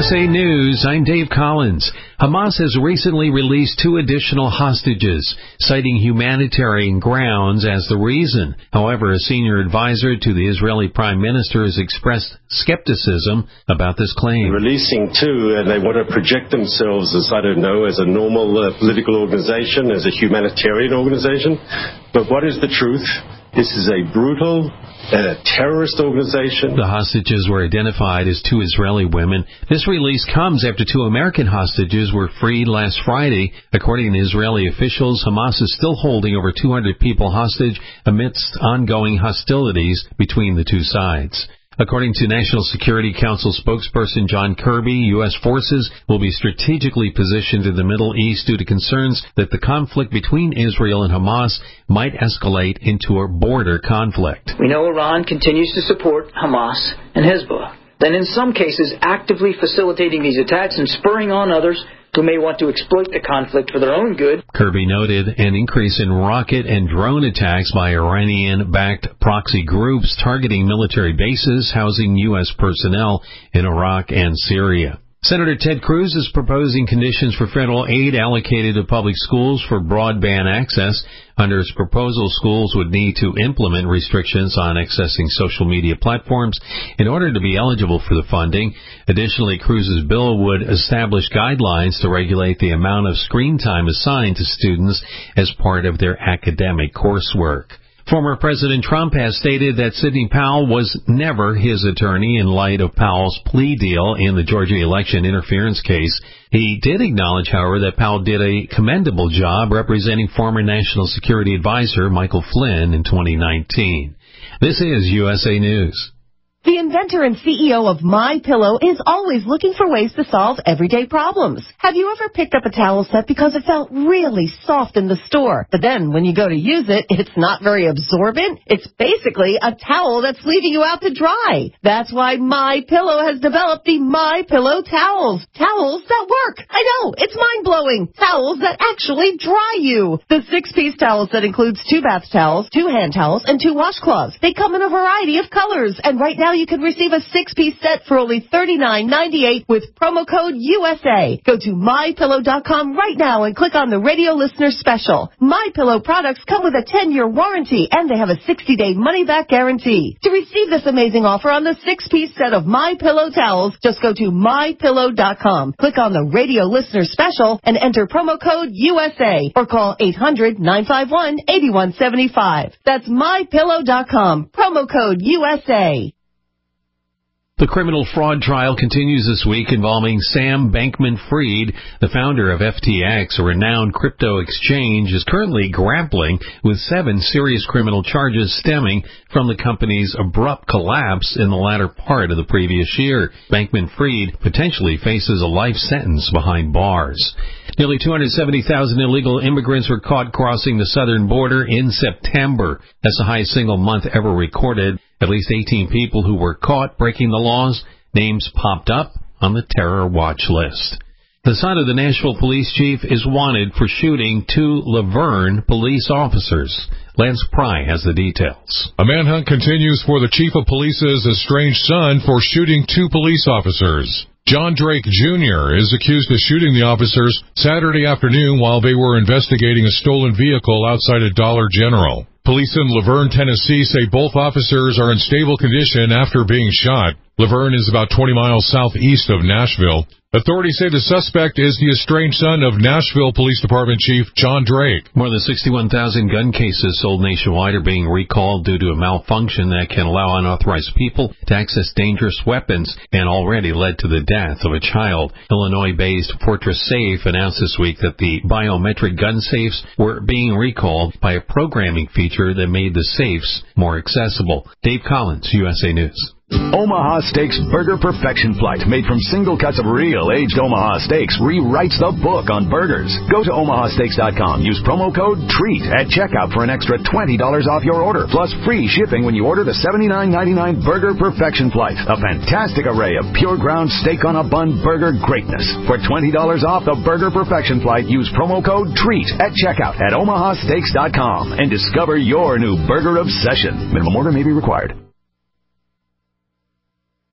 USA News, I'm Dave Collins. Hamas has recently released 2 additional hostages, citing humanitarian grounds as the reason. However, a senior advisor to the Israeli Prime Minister has expressed skepticism about this claim. Releasing 2, and they want to project themselves as, as a normal political organization, as a humanitarian organization. But what is the truth? This is a brutal terrorist organization. The hostages were identified as 2 Israeli women. This release comes after 2 American hostages were freed last Friday. According to Israeli officials, Hamas is still holding over 200 people hostage amidst ongoing hostilities between the 2 sides. According to National Security Council spokesperson John Kirby, U.S. forces will be strategically positioned in the Middle East due to concerns that the conflict between Israel and Hamas might escalate into a border conflict. We know Iran continues to support Hamas and Hezbollah, then in some cases actively facilitating these attacks and spurring on others who may want to exploit the conflict for their own good. Kirby noted an increase in rocket and drone attacks by Iranian-backed proxy groups targeting military bases housing U.S. personnel in Iraq and Syria. Senator Ted Cruz is proposing conditions for federal aid allocated to public schools for broadband access. Under his proposal, schools would need to implement restrictions on accessing social media platforms in order to be eligible for the funding. Additionally, Cruz's bill would establish guidelines to regulate the amount of screen time assigned to students as part of their academic coursework. Former President Trump has stated that Sidney Powell was never his attorney in light of Powell's plea deal in the Georgia election interference case. He did acknowledge, however, that Powell did a commendable job representing former National Security Advisor Michael Flynn in 2019. This is USA News. The inventor and CEO of MyPillow is always looking for ways to solve everyday problems. Have you ever picked up a towel set because it felt really soft in the store, but then when you go to use it, it's not very absorbent? It's basically a towel that's leaving you out to dry. That's why MyPillow has developed the MyPillow towels. Towels that work. I know, it's mind-blowing. Towels that actually dry you. The 6-piece towel set includes 2 bath towels, 2 hand towels, and 2 washcloths. They come in a variety of colors, and right now you can receive a 6-piece set for only $39.98 with promo code USA. Go to MyPillow.com right now and click on the radio listener special. MyPillow products come with a 10-year warranty, and they have a 60-day money-back guarantee. To receive this amazing offer on the 6-piece set of MyPillow towels, just go to MyPillow.com. Click on the radio listener special and enter promo code USA or call 800-951-8175. That's MyPillow.com. Promo code USA. The criminal fraud trial continues this week involving Sam Bankman-Fried. The founder of FTX, a renowned crypto exchange, is currently grappling with 7 serious criminal charges stemming from the company's abrupt collapse in the latter part of the previous year. Bankman-Fried potentially faces a life sentence behind bars. Nearly 270,000 illegal immigrants were caught crossing the southern border in September. That's the highest single month ever recorded. At least 18 people who were caught breaking the laws, names popped up on the terror watch list. The son of the Nashville police chief is wanted for shooting 2 Laverne police officers. Lance Pry has the details. A manhunt continues for the chief of police's estranged son for shooting 2 police officers. John Drake Jr. is accused of shooting the officers Saturday afternoon while they were investigating a stolen vehicle outside of Dollar General. Police in Laverne, Tennessee say both officers are in stable condition after being shot. Laverne is about 20 miles southeast of Nashville. Authorities say the suspect is the estranged son of Nashville Police Department Chief John Drake. More than 61,000 gun cases sold nationwide are being recalled due to a malfunction that can allow unauthorized people to access dangerous weapons and already led to the death of a child. Illinois-based Fortress Safe announced this week that the biometric gun safes were being recalled by a programming feature that made the safes more accessible. Dave Collins, USA News. Omaha Steaks Burger Perfection Flight, made from single cuts of real aged Omaha steaks, rewrites the book on burgers. Go to omahasteaks.com. Use promo code TREAT at checkout for an extra $20 off your order, plus free shipping when you order the $79.99 Burger Perfection Flight. A fantastic array of pure ground steak on a bun burger greatness. For $20 off the Burger Perfection Flight, use promo code TREAT at checkout at omahasteaks.com and discover your new burger obsession. Minimum order may be required.